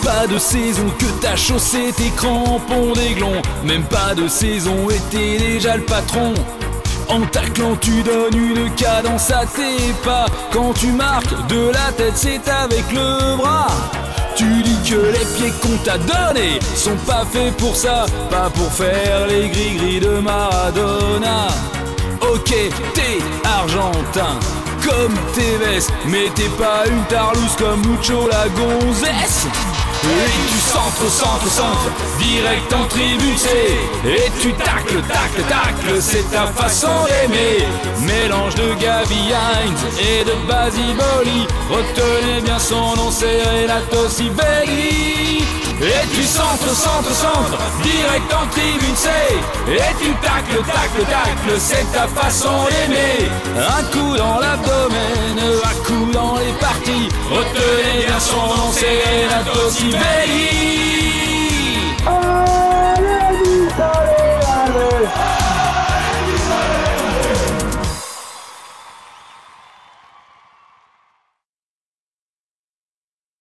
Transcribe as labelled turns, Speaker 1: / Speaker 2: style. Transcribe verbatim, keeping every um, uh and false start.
Speaker 1: pas de saison que t'as chaussé tes crampons d'aiglon. Même pas de saison et t'es déjà le patron. En taclant tu donnes une cadence à tes pas. Quand tu marques de la tête c'est avec le bras. Tu dis que les pieds qu'on t'a donnés sont pas faits pour ça, pas pour faire les gris-gris de Maradona. Ok, t'es argentin comme tes vestes, mais t'es pas une tarlouse comme Lucho la gonzesse. Et tu centres, centre, centre, direct en tribune C. Et tu tacles, tacles, tacles, c'est ta façon d'aimer. Mélange de Gavi Hines et de Basiboli. Retenez bien son nom, c'est Renato Sivelli. Et tu centres, centre, centre, direct en tribune C. Et tu tacles, tacles, tacles, c'est ta façon d'aimer. Un coup dans l'abdomen, un coup dans les parties. Retenez bien son nom, c'est Renato Sivelli.